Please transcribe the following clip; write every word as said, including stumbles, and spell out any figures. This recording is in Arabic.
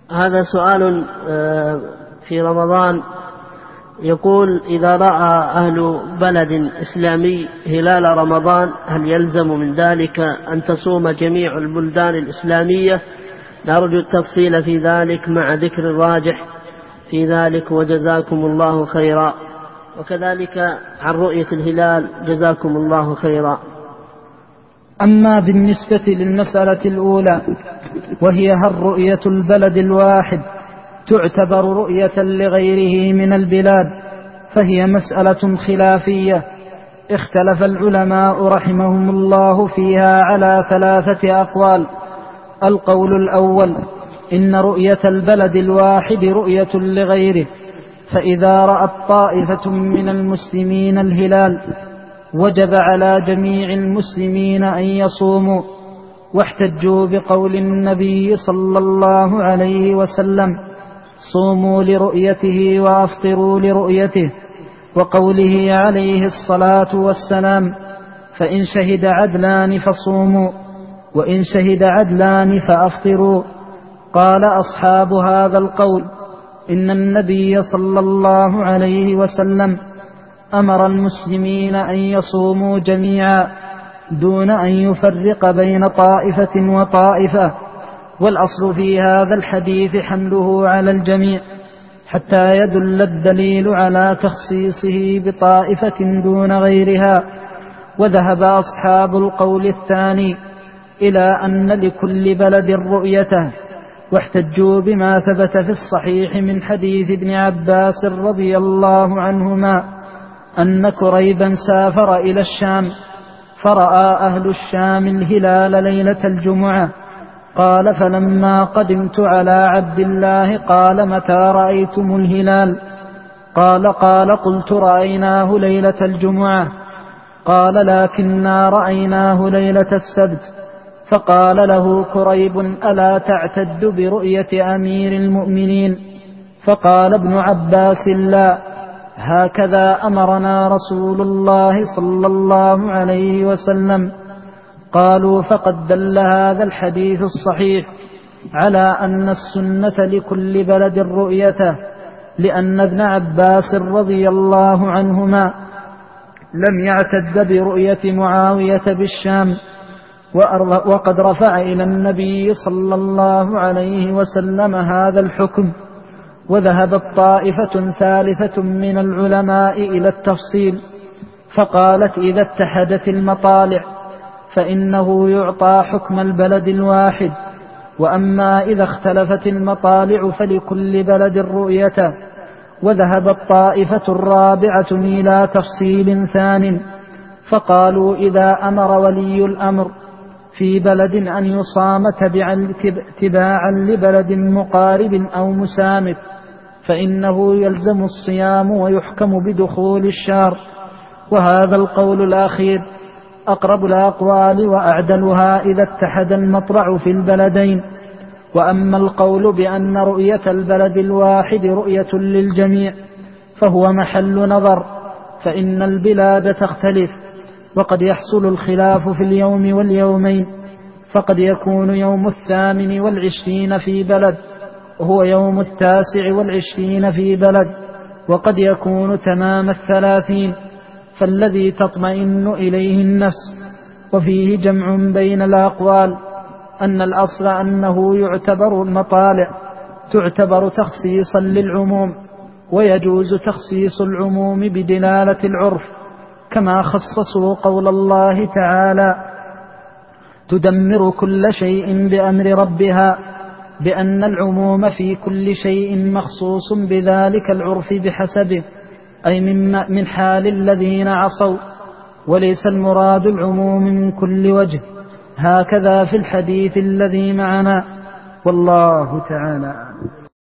هذا سؤال في رمضان، يقول: إذا رأى أهل بلد إسلامي هلال رمضان هل يلزم من ذلك أن تصوم جميع البلدان الإسلامية؟ نرجو التفصيل في ذلك مع ذكر الراجح في ذلك، وجزاكم الله خيرا. وكذلك عن رؤية الهلال جزاكم الله خيرا. أما بالنسبة للمسألة الأولى وهي هل رؤية البلد الواحد تعتبر رؤية لغيره من البلاد، فهي مسألة خلافية اختلف العلماء رحمهم الله فيها على ثلاثة أقوال. القول الأول: إن رؤية البلد الواحد رؤية لغيره، فإذا رأت طائفة من المسلمين الهلال وجب على جميع المسلمين أن يصوموا، واحتجوا بقول النبي صلى الله عليه وسلم: صوموا لرؤيته وأفطروا لرؤيته، وقوله عليه الصلاة والسلام: فإن شهد عدلان فصوموا، وإن شهد عدلان فأفطروا. قال أصحاب هذا القول: إن النبي صلى الله عليه وسلم أمر المسلمين أن يصوموا جميعا دون أن يفرق بين طائفة وطائفة، والأصل في هذا الحديث حمله على الجميع حتى يدل الدليل على تخصيصه بطائفة دون غيرها. وذهب أصحاب القول الثاني إلى أن لكل بلد رؤيته، واحتجوا بما ثبت في الصحيح من حديث ابن عباس رضي الله عنهما أن كريبا سافر إلى الشام فرأى أهل الشام الهلال ليلة الجمعة. قال: فلما قدمت على عبد الله قال: متى رأيتم الهلال؟ قال: قال قلت: رأيناه ليلة الجمعة. قال: لكننا رأيناه ليلة السبت. فقال له كريب: ألا تعتد برؤية أمير المؤمنين؟ فقال ابن عباس: لا، هكذا أمرنا رسول الله صلى الله عليه وسلم. قالوا: فقد دل هذا الحديث الصحيح على أن السنة لكل بلد رؤيته، لأن ابن عباس رضي الله عنهما لم يعتد برؤية معاوية بالشام، وقد رفع إلى النبي صلى الله عليه وسلم هذا الحكم. وذهبت طائفة ثالثة من العلماء إلى التفصيل، فقالت: إذا اتحدت المطالع فإنه يعطى حكم البلد الواحد، وأما إذا اختلفت المطالع فلكل بلد رؤيته. وذهبت طائفة الرابعة إلى تفصيل ثان، فقالوا: إذا أمر ولي الأمر في بلد أن يصام تباعا لبلد مقارب أو مسامت فإنه يلزم الصيام ويحكم بدخول الشهر. وهذا القول الأخير أقرب الأقوال وأعدلها إذا اتحد المطلع في البلدين. وأما القول بأن رؤية البلد الواحد رؤية للجميع فهو محل نظر، فإن البلاد تختلف، وقد يحصل الخلاف في اليوم واليومين، فقد يكون يوم الثامن والعشرين في بلد وهو يوم التاسع والعشرين في بلد، وقد يكون تمام الثلاثين، فالذي تطمئن إليه النفس. وفيه جمع بين الأقوال، أن الأصل أنه يعتبر المطالع تعتبر تخصيصا للعموم، ويجوز تخصيص العموم بدلالة العرف، كما خصصوا قول الله تعالى: تدمر كل شيء بأمر ربها، بأن العموم في كل شيء مخصوص بذلك العرف بحسبه، أي من حال الذين عصوا، وليس المراد العموم من كل وجه، هكذا في الحديث الذي معنا، والله تعالى.